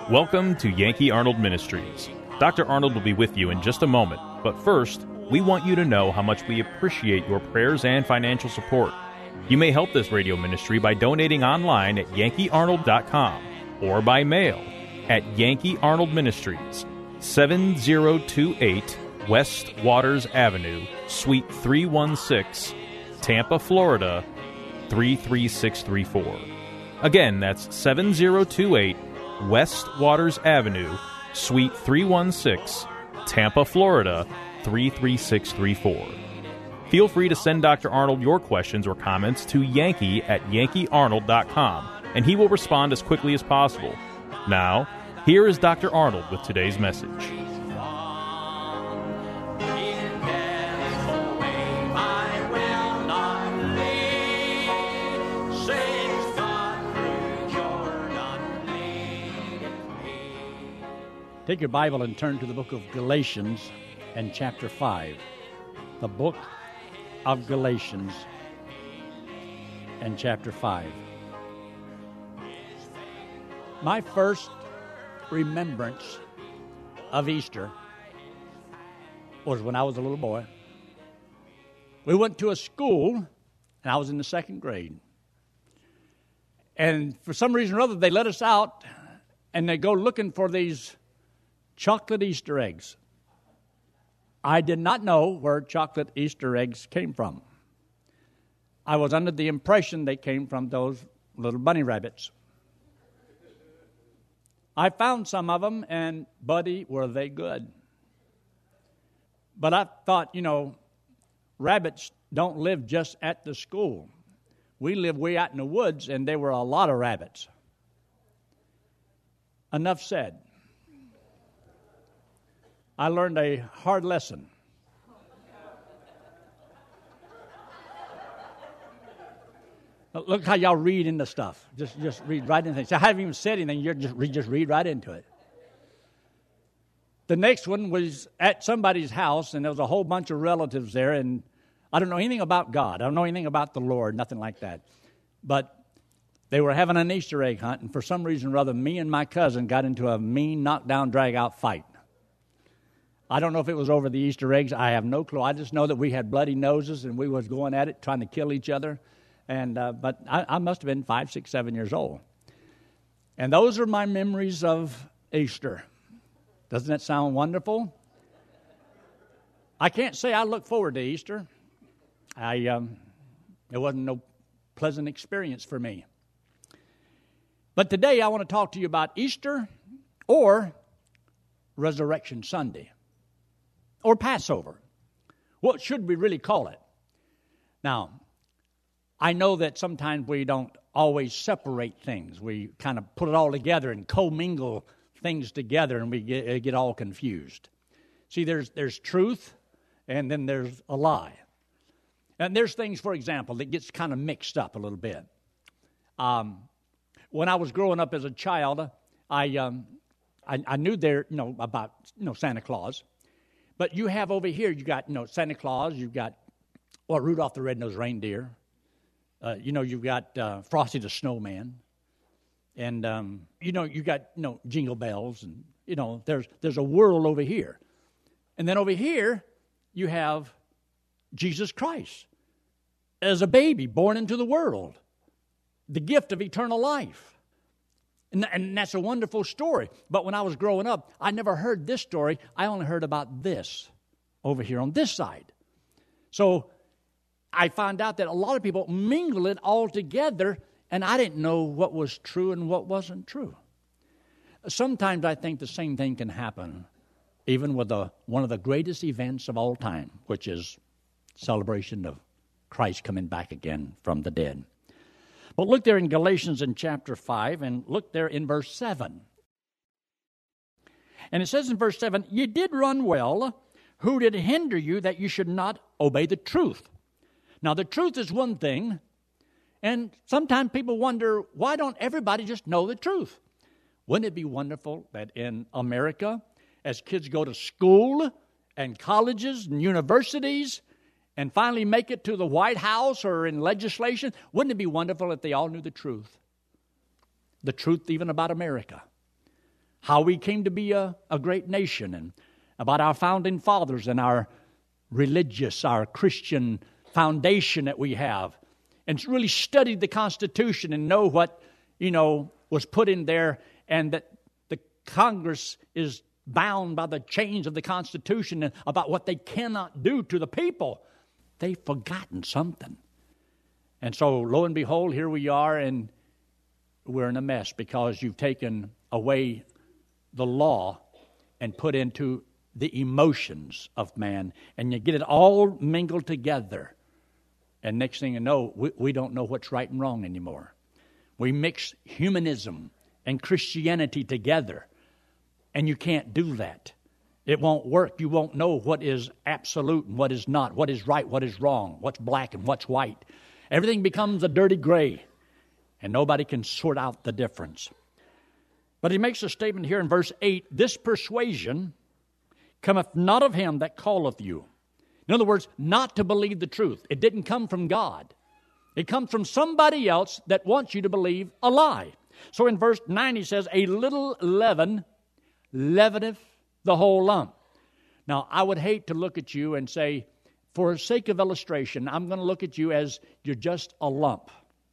Welcome to Yankee Arnold Ministries. Dr. Arnold will be with you in just a moment, but first, we want you to know how much we appreciate your prayers and financial support. You may help this radio ministry by donating online at yankeearnold.com or by mail at Yankee Arnold Ministries, 7028 West Waters Avenue, Suite 316, Tampa, Florida, 33634. Again, that's 7028 West Waters Avenue, Suite 316, Tampa, Florida, 33634. Feel free to send Dr. Arnold your questions or comments to Yankee at yankeearnold.com, and he will respond as quickly as possible. Now, here is Dr. Arnold with today's message. Take your Bible and turn to the book of Galatians and chapter 5. The book of Galatians and chapter 5. My first remembrance of Easter was when I was a little boy. We went to a school, and I was in the second grade. And for some reason or other, they let us out, and they go looking for these chocolate Easter eggs. I did not know where chocolate Easter eggs came from. I was under the impression they came from those little bunny rabbits. I found some of them, and buddy, were they good. But I thought, rabbits don't live just at the school. We live way out in the woods, and there were a lot of rabbits. Enough said. I learned a hard lesson. Look how y'all read into stuff. Just read right into it. So I haven't even said anything. You just read right into it. The next one was at somebody's house, and there was a whole bunch of relatives there, and I don't know anything about God. I don't know anything about the Lord, nothing like that. But they were having an Easter egg hunt, and for some reason or other, me and my cousin got into a mean knockdown, drag-out fight. I don't know if it was over the Easter eggs. I have no clue. I just know that we had bloody noses and we was going at it, trying to kill each other. And but I must have been 5, 6, 7 years old. And those are my memories of Easter. Doesn't that sound wonderful? I can't say I look forward to Easter. It wasn't no pleasant experience for me. But today I want to talk to you about Easter or Resurrection Sunday. Or Passover. What should we really call it? Now, I know that sometimes we don't always separate things. We kind of put it all together and commingle things together, and we get all confused. See, there's truth, and then there's a lie. And there's things, for example, that gets kind of mixed up a little bit. When I was growing up as a child, I knew about Santa Claus. But you have over here, you got, Santa Claus, you've got, Rudolph the Red-Nosed Reindeer. You've got Frosty the Snowman. And, you got, Jingle Bells. And, there's a world over here. And then over here, you have Jesus Christ as a baby born into the world. The gift of eternal life. And that's a wonderful story. But when I was growing up, I never heard this story. I only heard about this over here on this side. So I found out that a lot of people mingle it all together, and I didn't know what was true and what wasn't true. Sometimes I think the same thing can happen, even with one of the greatest events of all time, which is celebration of Christ coming back again from the dead. But look there in Galatians in chapter 5, and look there in verse 7. And it says in verse 7, "You did run well. Who did hinder you that you should not obey the truth?" Now, the truth is one thing, and sometimes people wonder, why don't everybody just know the truth? Wouldn't it be wonderful that in America, as kids go to school and colleges and universities, and finally make it to the White House or in legislation, wouldn't it be wonderful if they all knew the truth? The truth even about America. how we came to be a great nation, and about our founding fathers and our our Christian foundation that we have, and really studied the Constitution and know what, was put in there, and that the Congress is bound by the chains of the Constitution and about what they cannot do to the people. They've forgotten something. And so, lo and behold, here we are, and we're in a mess because you've taken away the law and put into the emotions of man, and you get it all mingled together. And next thing you know, we don't know what's right and wrong anymore. We mix humanism and Christianity together, and you can't do that. It won't work. You won't know what is absolute and what is not, what is right, what is wrong, what's black and what's white. Everything becomes a dirty gray, and nobody can sort out the difference. But he makes a statement here in verse 8, this persuasion cometh not of him that calleth you. In other words, not to believe the truth. It didn't come from God. It comes from somebody else that wants you to believe a lie. So in verse 9 he says, a little leaven leaveneth the whole lump. Now, I would hate to look at you and say, for the sake of illustration, I'm going to look at you as you're just a lump.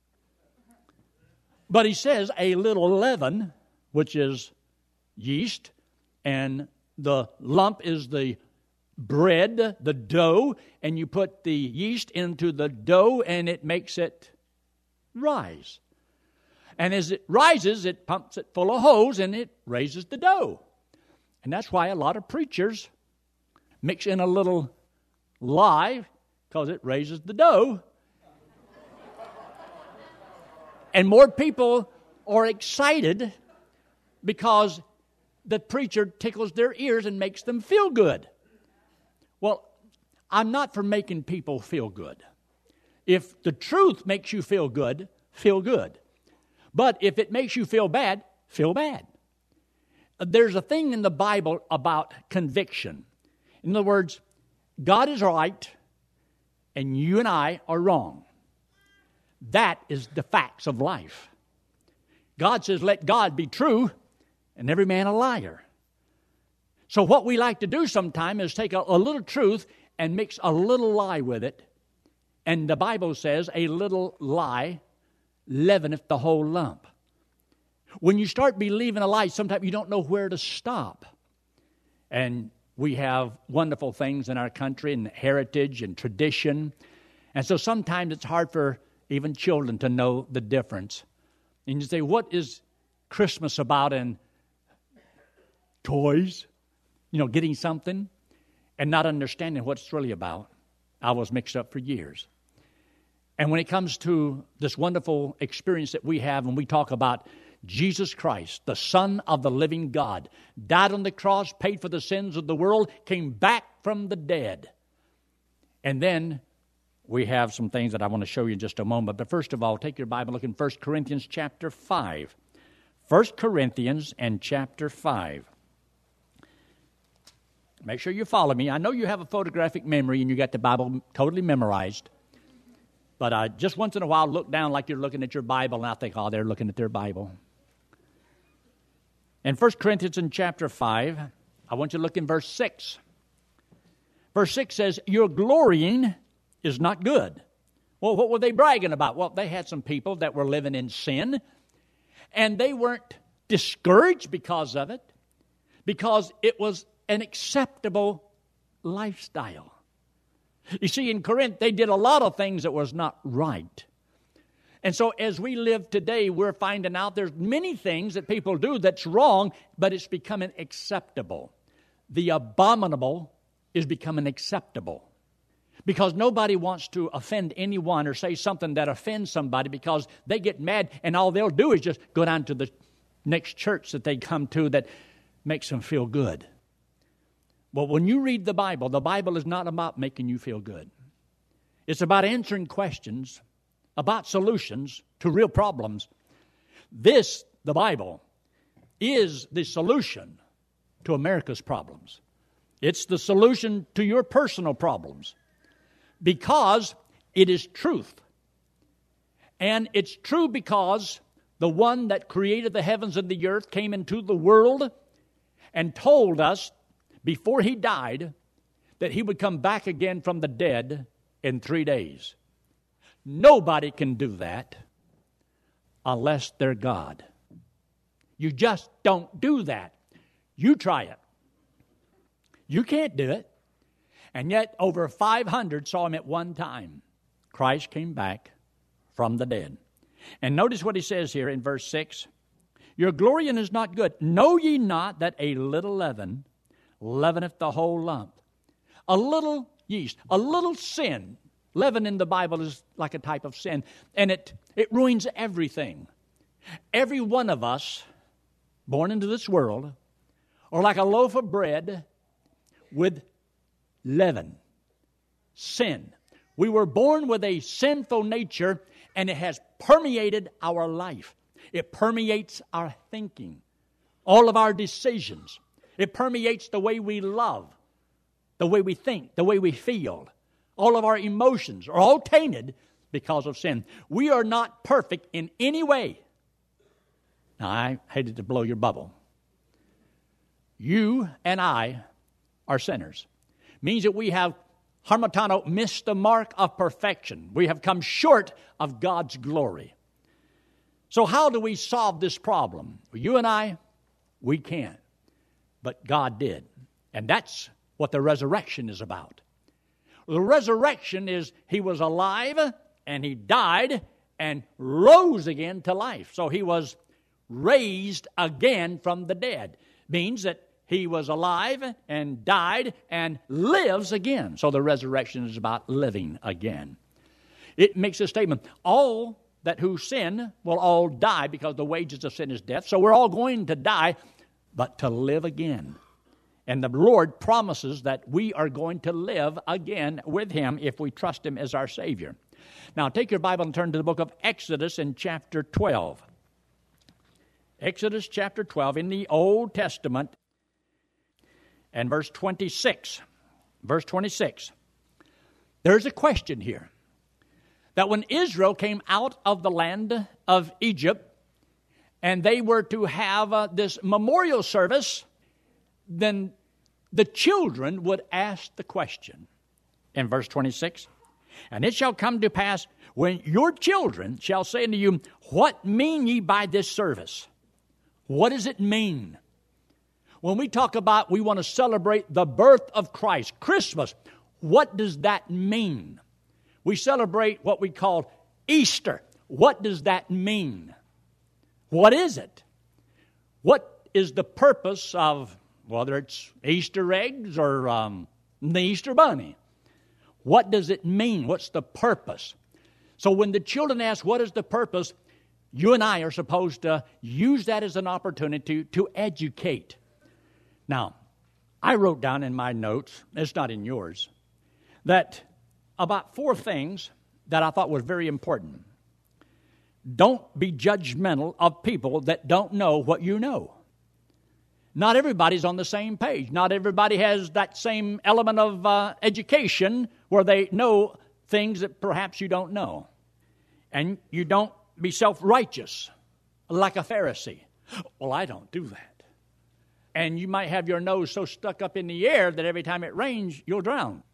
But he says a little leaven, which is yeast, and the lump is the bread, the dough, and you put the yeast into the dough and it makes it rise. And as it rises, it pumps it full of hose and it raises the dough. And that's why a lot of preachers mix in a little lye because it raises the dough. And more people are excited because the preacher tickles their ears and makes them feel good. Well, I'm not for making people feel good. If the truth makes you feel good, feel good. But if it makes you feel bad, feel bad. There's a thing in the Bible about conviction. In other words, God is right and you and I are wrong. That is the facts of life. God says, let God be true and every man a liar. So what we like to do sometimes is take a little truth and mix a little lie with it. And the Bible says a little lie leaveneth the whole lump. When you start believing a lie, sometimes you don't know where to stop. And we have wonderful things in our country and heritage and tradition. And so sometimes it's hard for even children to know the difference. And you say, what is Christmas about? And toys, getting something and not understanding what it's really about. I was mixed up for years. And when it comes to this wonderful experience that we have when we talk about Jesus Christ, the Son of the living God, died on the cross, paid for the sins of the world, came back from the dead. And then we have some things that I want to show you in just a moment. But first of all, take your Bible, look in 1 Corinthians chapter 5. 1 Corinthians and chapter 5. Make sure you follow me. I know you have a photographic memory and you got the Bible totally memorized. But just once in a while, look down like you're looking at your Bible, and I think, oh, they're looking at their Bible. In 1 Corinthians in chapter 5, I want you to look in verse 6. Verse 6 says, your glorying is not good. Well, what were they bragging about? Well, they had some people that were living in sin, and they weren't discouraged because of it, because it was an acceptable lifestyle. You see, in Corinth, they did a lot of things that was not right. And so as we live today, we're finding out there's many things that people do that's wrong, but it's becoming acceptable. The abominable is becoming acceptable. Because nobody wants to offend anyone or say something that offends somebody because they get mad and all they'll do is just go down to the next church that they come to that makes them feel good. Well, when you read the Bible is not about making you feel good. It's about answering questions, about solutions to real problems. This, the Bible, is the solution to America's problems. It's the solution to your personal problems because it is truth. And it's true because the one that created the heavens and the earth came into the world and told us before he died that he would come back again from the dead in 3 days. Nobody can do that unless they're God. You just don't do that. You try it. You can't do it. And yet over 500 saw him at one time. Christ came back from the dead. And notice what he says here in verse 6. Your glorying is not good. Know ye not that a little leaven leaveneth the whole lump? A little yeast, a little sin. Leaven in the Bible is like a type of sin. And it ruins everything. Every one of us born into this world are like a loaf of bread with leaven, sin. We were born with a sinful nature, and it has permeated our life. It permeates our thinking, all of our decisions. It permeates the way we love, the way we think, the way we feel. All of our emotions are all tainted because of sin. We are not perfect in any way. Now, I hated to blow your bubble. You and I are sinners. Means that we have, harmatano, missed the mark of perfection. We have come short of God's glory. So how do we solve this problem? You and I, we can't. But God did. And that's what the resurrection is about. The resurrection is he was alive and he died and rose again to life. So he was raised again from the dead. Means that he was alive and died and lives again. So the resurrection is about living again. It makes a statement. All that who sin will all die because the wages of sin is death. So we're all going to die, but to live again. And the Lord promises that we are going to live again with him if we trust him as our Savior. Now take your Bible and turn to the book of Exodus in chapter 12. Exodus chapter 12 in the Old Testament and verse 26. Verse 26. There's a question here. That when Israel came out of the land of Egypt and they were to have this memorial service, then the children would ask the question in verse 26. And it shall come to pass when your children shall say unto you, what mean ye by this service? What does it mean? When we talk about we want to celebrate the birth of Christ, Christmas, what does that mean? We celebrate what we call Easter. What does that mean? What is it? What is the purpose of, whether it's Easter eggs or the Easter bunny? What does it mean? What's the purpose? So when the children ask, what is the purpose? You and I are supposed to use that as an opportunity to educate. Now, I wrote down in my notes, it's not in yours, that about 4 things that I thought were very important. Don't be judgmental of people that don't know what you know. Not everybody's on the same page. Not everybody has that same element of education where they know things that perhaps you don't know. And you don't be self-righteous like a Pharisee. Well, I don't do that. And you might have your nose so stuck up in the air that every time it rains, you'll drown.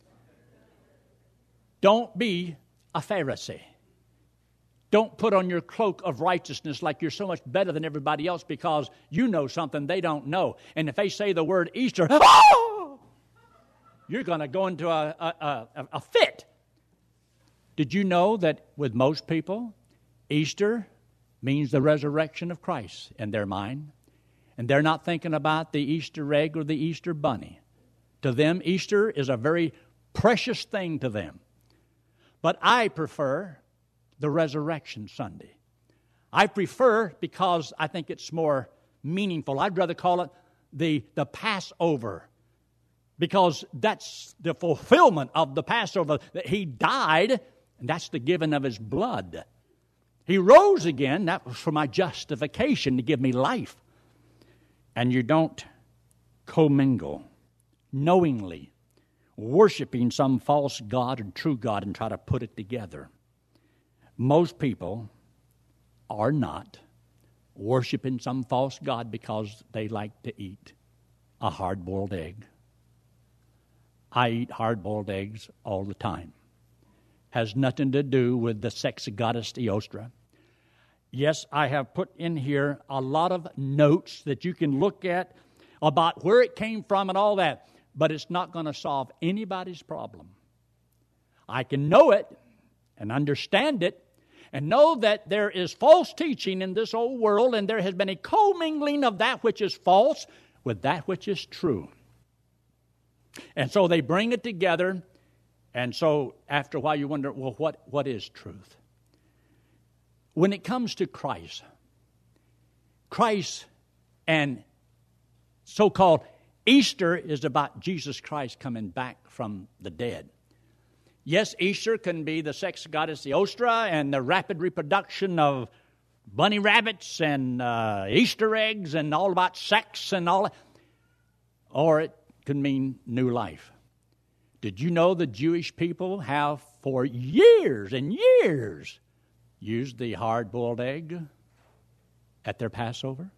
Don't be a Pharisee. Don't put on your cloak of righteousness like you're so much better than everybody else because you know something they don't know. And if they say the word Easter, you're going to go into a fit. Did you know that with most people, Easter means the resurrection of Christ in their mind? And they're not thinking about the Easter egg or the Easter bunny. To them, Easter is a very precious thing to them. But I prefer the Resurrection Sunday. I prefer because I think it's more meaningful. I'd rather call it the Passover because that's the fulfillment of the Passover, that he died, and that's the giving of his blood. He rose again. That was for my justification, to give me life. And you don't commingle knowingly, worshiping some false god or true God and try to put it together. Most people are not worshiping some false god because they like to eat. a hard-boiled egg. I eat hard-boiled eggs all the time. Has nothing to do with the sex goddess Eostre. Yes, I have put in here a lot of notes that you can look at about where it came from and all that, but it's not going to solve anybody's problem. I can know it and understand it and know that there is false teaching in this old world, and there has been a commingling of that which is false with that which is true. And so they bring it together, and so after a while you wonder, well, what is truth? When it comes to Christ and so-called Easter is about Jesus Christ coming back from the dead. Yes, Easter can be the sex goddess Eostre and the rapid reproduction of bunny rabbits and Easter eggs and all about sex and all that. Or it can mean new life. Did you know the Jewish people have for years and years used the hard-boiled egg at their Passover?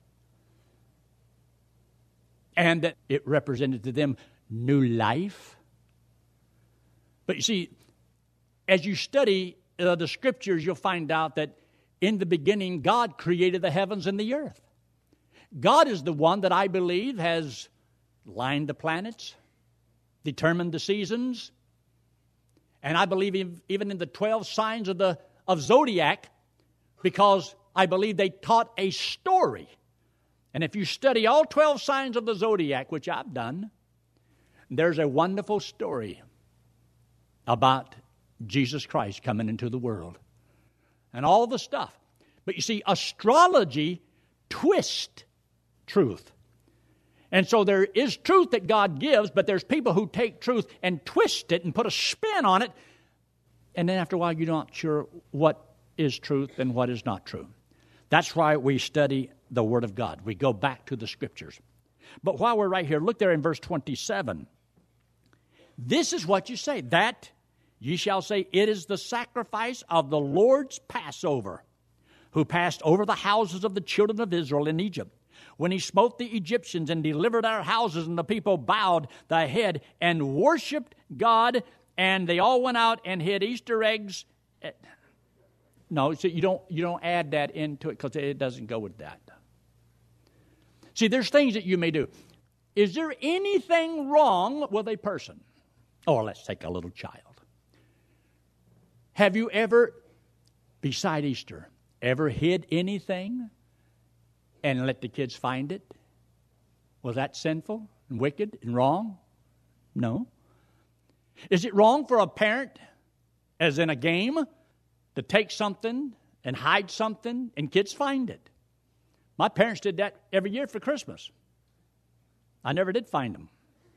And that it represented to them new life. But you see, as you study the Scriptures, you'll find out that in the beginning, God created the heavens and the earth. God is the one that I believe has lined the planets, determined the seasons, and I believe even in the 12 signs of zodiac, because I believe they taught a story. And if you study all 12 signs of the zodiac, which I've done, there's a wonderful story about Jesus Christ coming into the world and all the stuff. But you see, astrology twists truth. And so there is truth that God gives, but there's people who take truth and twist it and put a spin on it, and then after a while you're not sure what is truth and what is not true. That's why we study the Word of God. We go back to the Scriptures. But while we're right here, look there in verse 27. This is what you say, that ye shall say, it is the sacrifice of the Lord's Passover, who passed over the houses of the children of Israel in Egypt, when he smote the Egyptians and delivered our houses, and the people bowed the head and worshiped God, and they all went out and hid Easter eggs. No, so you don't add that into it because it doesn't go with that. See, there's things that you may do. Is there anything wrong with a person? Or let's take a little child. Have you ever, beside Easter, ever hid anything and let the kids find it? Was that sinful and wicked and wrong? No. Is it wrong for a parent, as in a game, to take something and hide something and kids find it? My parents did that every year for Christmas. I never did find them.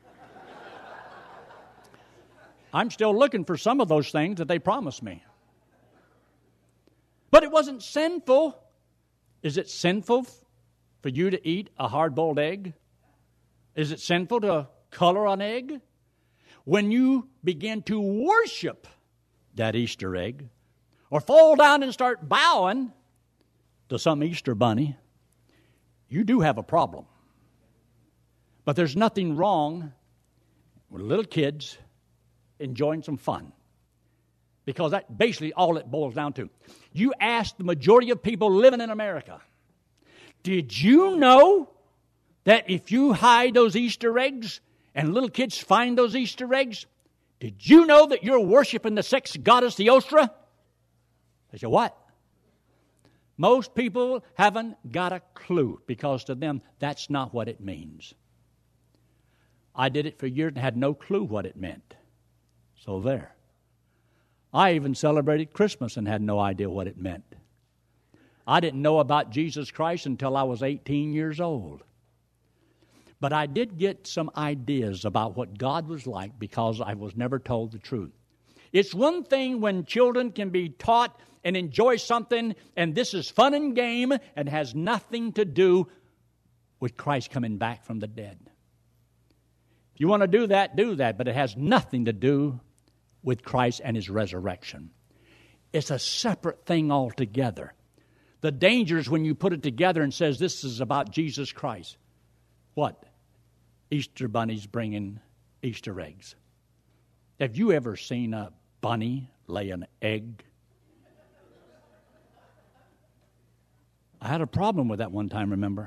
I'm still looking for some of those things that they promised me. But it wasn't sinful. Is it sinful for you to eat a hard-boiled egg? Is it sinful to color an egg? When you begin to worship that Easter egg, or fall down and start bowing to some Easter bunny, you do have a problem. But there's nothing wrong with little kids enjoying some fun, because that's basically all it boils down to. You ask the majority of people living in America, did you know that if you hide those Easter eggs and little kids find those Easter eggs, did you know that you're worshiping the sex goddess Eostre? They say, what? Most people haven't got a clue, because to them, that's not what it means. I did it for years and had no clue what it meant. So there. I even celebrated Christmas and had no idea what it meant. I didn't know about Jesus Christ until I was 18 years old. But I did get some ideas about what God was like, because I was never told the truth. It's one thing when children can be taught and enjoy something, and this is fun and game and has nothing to do with Christ coming back from the dead. If you want to do that, but it has nothing to do with Christ and His resurrection. It's a separate thing altogether. The danger is when you put it together and says this is about Jesus Christ. What? Easter bunnies bringing Easter eggs. Have you ever seen a bunny lay an egg? I had a problem with that one time, remember?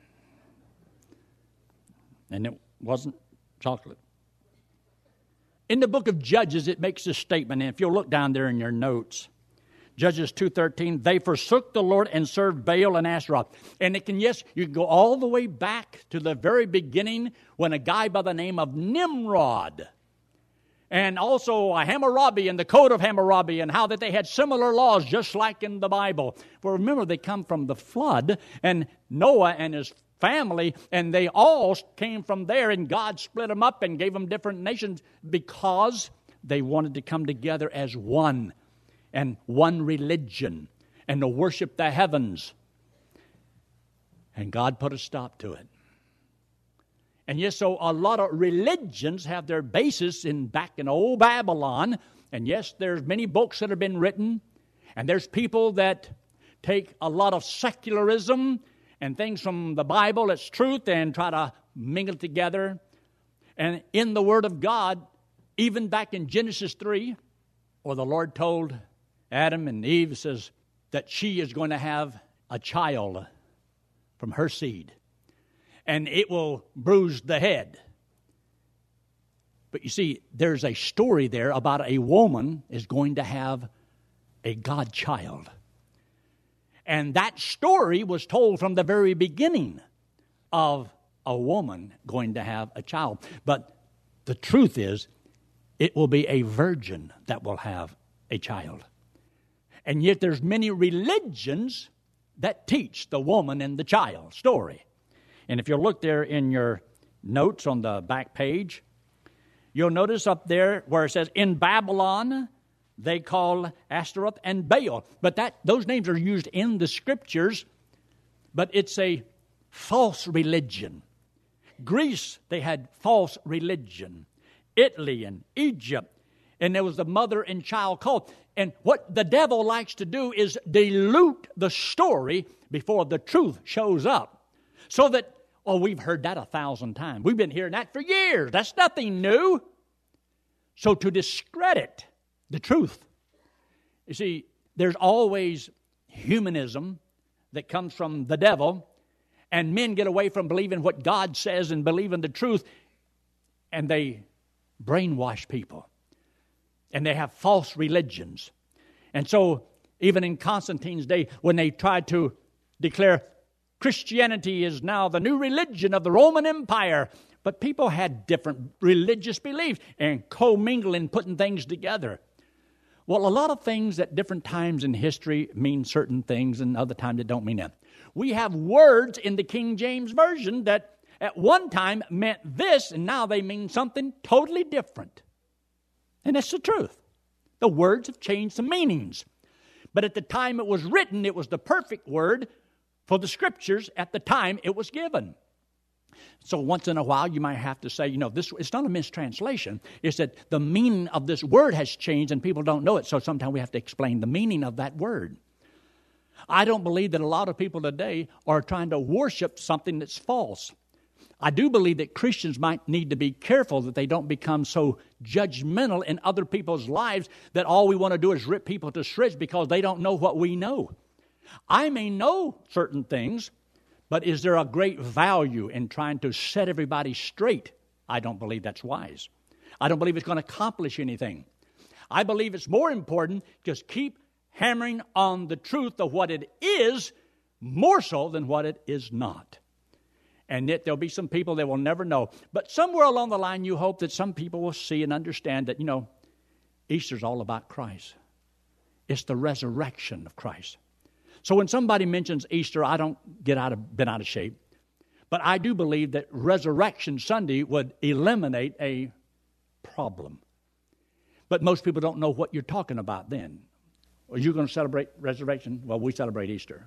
And it wasn't chocolate. In the book of Judges, it makes this statement, and if you'll look down there in your notes, Judges 2:13, they forsook the Lord and served Baal and Asherah. And you can go all the way back to the very beginning when a guy by the name of Nimrod, and also Hammurabi and the Code of Hammurabi, and how that they had similar laws just like in the Bible. For remember, they come from the flood, and Noah and his family, and they all came from there, and God split them up and gave them different nations because they wanted to come together as one, and one religion, and to worship the heavens. And God put a stop to it. And yes, so a lot of religions have their basis back in old Babylon. And yes, there's many books that have been written. And there's people that take a lot of secularism and things from the Bible as truth and try to mingle together. And in the Word of God, even back in Genesis 3, where the Lord told Adam and Eve, says that she is going to have a child from her seed, and it will bruise the head. But you see, there's a story there about a woman is going to have a God child. And that story was told from the very beginning of a woman going to have a child. But the truth is, it will be a virgin that will have a child. And yet there's many religions that teach the woman and the child story. And if you look there in your notes on the back page, you'll notice up there where it says, in Babylon, they call Ashtaroth and Baal. But those names are used in the Scriptures, but it's a false religion. Greece, they had false religion. Italy and Egypt, and there was the mother and child cult. And what the devil likes to do is dilute the story before the truth shows up. So that, we've heard that 1,000 times. We've been hearing that for years. That's nothing new. So to discredit the truth. You see, there's always humanism that comes from the devil, and men get away from believing what God says and believing the truth, and they brainwash people. And they have false religions. And so, even in Constantine's day, when they tried to declare Christianity is now the new religion of the Roman Empire, but people had different religious beliefs and commingling, putting things together. Well, a lot of things at different times in history mean certain things, and other times it don't mean that. We have words in the King James Version that at one time meant this, and now they mean something totally different. And that's the truth. The words have changed the meanings. But at the time it was written, it was the perfect word for the Scriptures at the time it was given. So once in a while you might have to say, it's not a mistranslation. It's that the meaning of this word has changed and people don't know it. So sometimes we have to explain the meaning of that word. I don't believe that a lot of people today are trying to worship something that's false. I do believe that Christians might need to be careful that they don't become so judgmental in other people's lives that all we want to do is rip people to shreds because they don't know what we know. I may know certain things, but is there a great value in trying to set everybody straight? I don't believe that's wise. I don't believe it's going to accomplish anything. I believe it's more important just keep hammering on the truth of what it is more so than what it is not. And yet there'll be some people that will never know. But somewhere along the line, you hope that some people will see and understand that, Easter's all about Christ. It's the resurrection of Christ. So when somebody mentions Easter, I don't get bent out of shape. But I do believe that Resurrection Sunday would eliminate a problem. But most people don't know what you're talking about then. Are you going to celebrate Resurrection? Well, we celebrate Easter.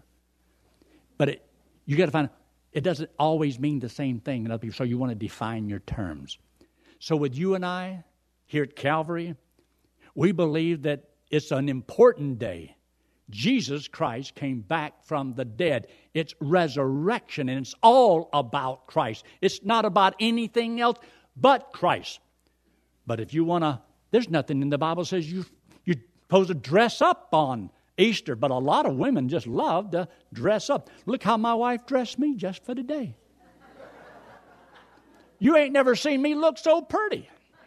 But you got to find out. It doesn't always mean the same thing in other people, so you want to define your terms. So with you and I, here at Calvary, we believe that it's an important day. Jesus Christ came back from the dead. It's resurrection, and it's all about Christ. It's not about anything else but Christ. But if you want to, there's nothing in the Bible says you're supposed to dress up on Easter, but a lot of women just love to dress up. Look how my wife dressed me just for today. You ain't never seen me look so pretty.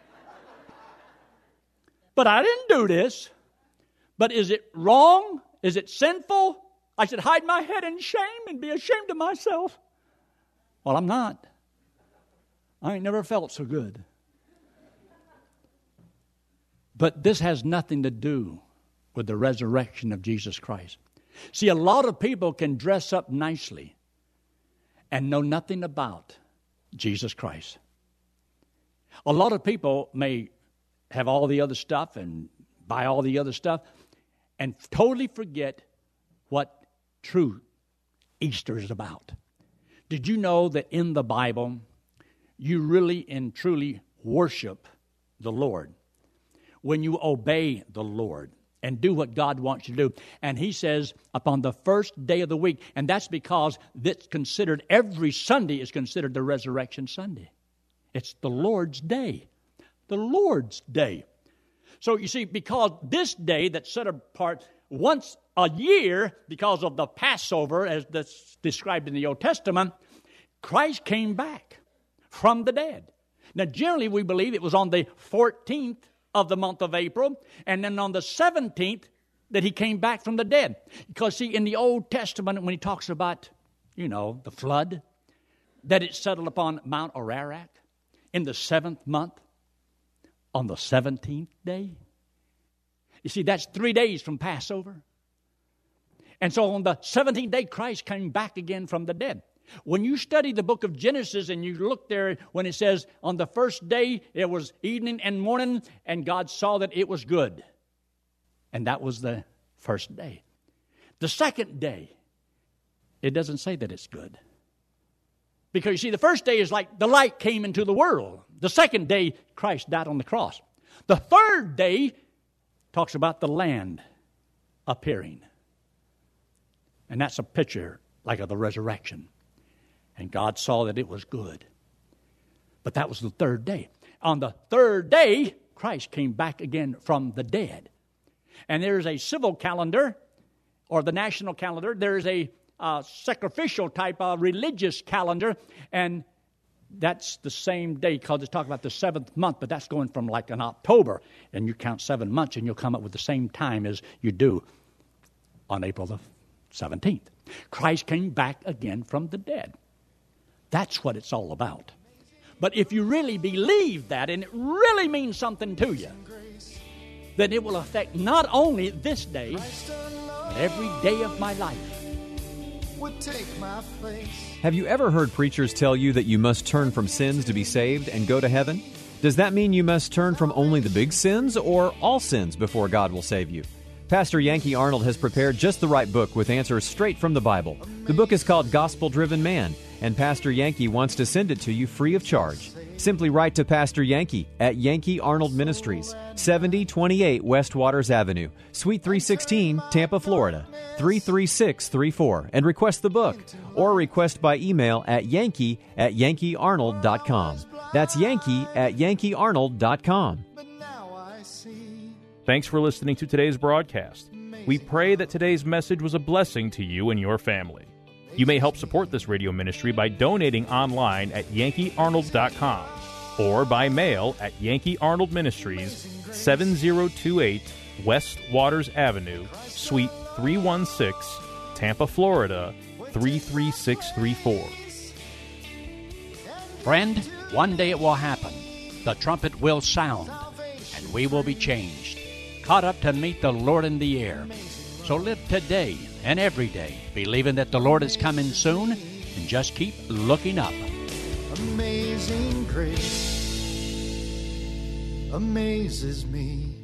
But I didn't do this. But is it wrong? Is it sinful? I should hide my head in shame and be ashamed of myself. Well, I'm not. I ain't never felt so good. But this has nothing to do with the resurrection of Jesus Christ. See, a lot of people can dress up nicely and know nothing about Jesus Christ. A lot of people may have all the other stuff and buy all the other stuff and totally forget what true Easter is about. Did you know that in the Bible, you really and truly worship the Lord when you obey the Lord and do what God wants you to do? And he says upon the first day of the week, and that's because that's considered, every Sunday is considered the Resurrection Sunday. It's the Lord's Day. The Lord's Day. So you see, because this day that's set apart once a year because of the Passover, as that's described in the Old Testament, Christ came back from the dead. Now, generally, we believe it was on the 14th of the month of April, and then on the 17th that he came back from the dead. Because, see, in the Old Testament, when he talks about, the flood, that it settled upon Mount Ararat in the 7th month, on the 17th day. You see, that's 3 days from Passover. And so on the 17th day, Christ came back again from the dead. When you study the book of Genesis and you look there when it says on the first day it was evening and morning and God saw that it was good. And that was the first day. The second day, it doesn't say that it's good. Because you see, the first day is like the light came into the world. The second day, Christ died on the cross. The third day talks about the land appearing. And that's a picture like of the resurrection. And God saw that it was good. But that was the third day. On the third day, Christ came back again from the dead. And there's a civil calendar, or the national calendar. There's a sacrificial type of religious calendar, and that's the same day, because it's talking about the 7th month, but that's going from like an October, and you count 7 months, and you'll come up with the same time as you do on April the 17th. Christ came back again from the dead. That's what it's all about. But if you really believe that, and it really means something to you, then it will affect not only this day, but every day of my life. Would take my place. Have you ever heard preachers tell you that you must turn from sins to be saved and go to heaven? Does that mean you must turn from only the big sins or all sins before God will save you? Pastor Yankee Arnold has prepared just the right book with answers straight from the Bible. The book is called Gospel Driven Man, and Pastor Yankee wants to send it to you free of charge. Simply write to Pastor Yankee at Yankee Arnold Ministries, 7028 West Waters Avenue, Suite 316, Tampa, Florida, 33634, and request the book, or request by email at yankee@yankeearnold.com. That's yankee@yankeearnold.com. Thanks for listening to today's broadcast. We pray that today's message was a blessing to you and your family. You may help support this radio ministry by donating online at yankeearnold.com or by mail at Yankee Arnold Ministries, 7028 West Waters Avenue, Suite 316, Tampa, Florida, 33634. Friend, one day it will happen. The trumpet will sound, and we will be changed, caught up to meet the Lord in the air. So live today and every day, believing that the Lord is coming soon, and just keep looking up. Amazing grace amazes me.